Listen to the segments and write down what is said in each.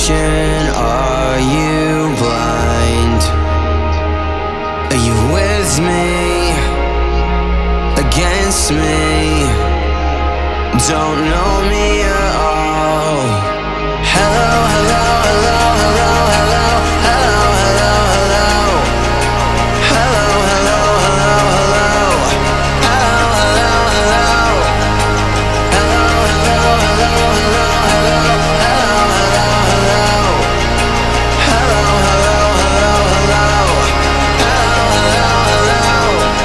direction? Are you blind? Are you with me? Against me? Don't know me at all. Hello, hello, hello, hello, hello, hello, hello, hello. Hello, hello, hello, hello. Hello, hello, hello. Hello, hello, hello, hello, hello. Hello, hello, hello. Hello, hello, hello, hello. Hello, hello, hello.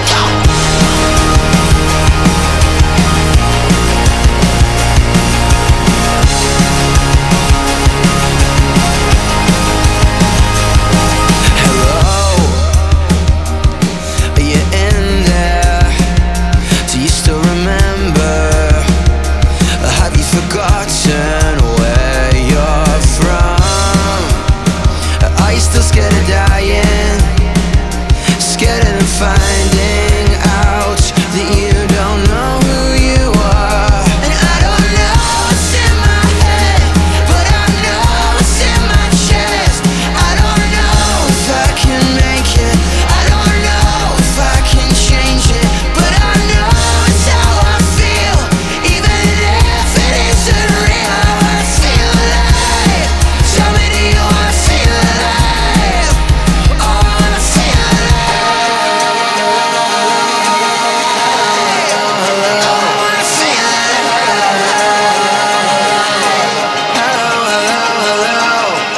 Forgotten where you're from. Are you still scared of dying? Scared of finding out that you don't know who you are? And I don't know what's in my head, but I know what's in my chest. I don't know if I can make it, I don't know if I can change it, but I know it's how I feel, even if it isn't real. I wanna feel alive. Tell me, do you wanna feel alive? Oh, I wanna feel alive. Oh, I wanna feel alive. Hello, hello, hello.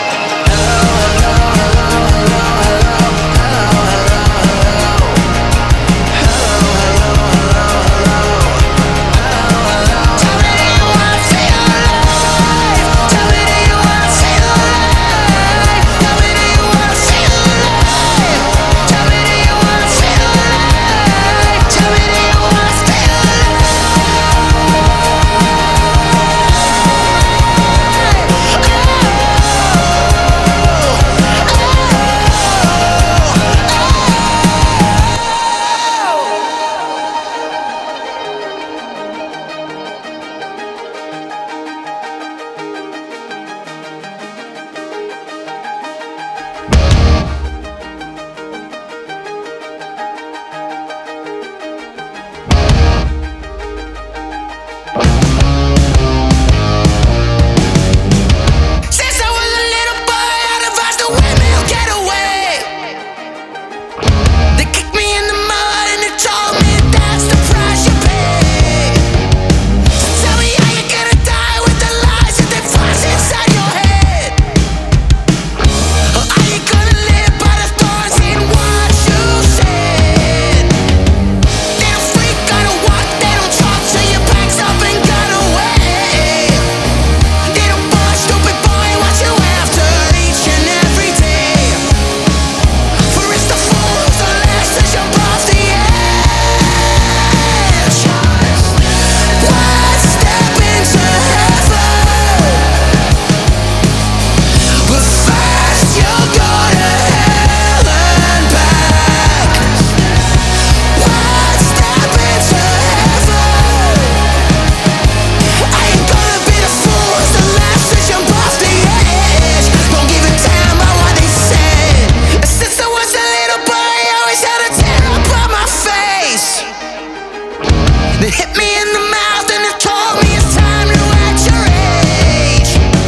They hit me in the mouth and they told me it's time to act your age.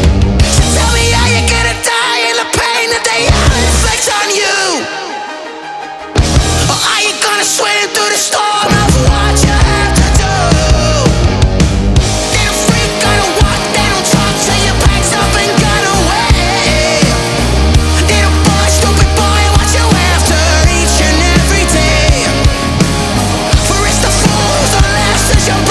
So tell me how you're gonna die in the pain that they all inflict on you. Or are you gonna swim through the storm of what you have to do? They don't freak, gonna walk, they don't talk, so you packed up and got away. They don't boy, stupid boy, what you after each and every day. For it's the fools that last as your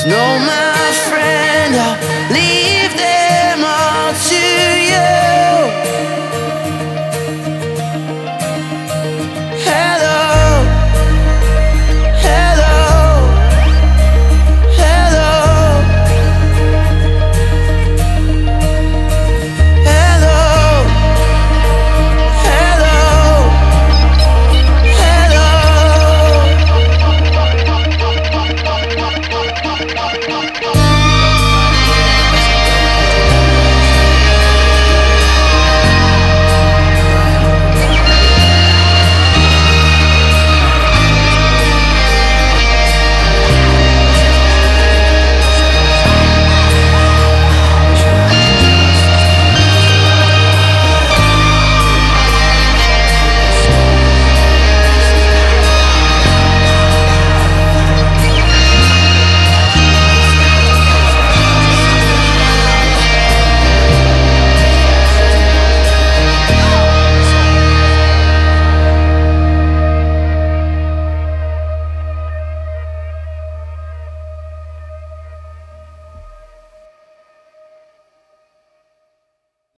No matter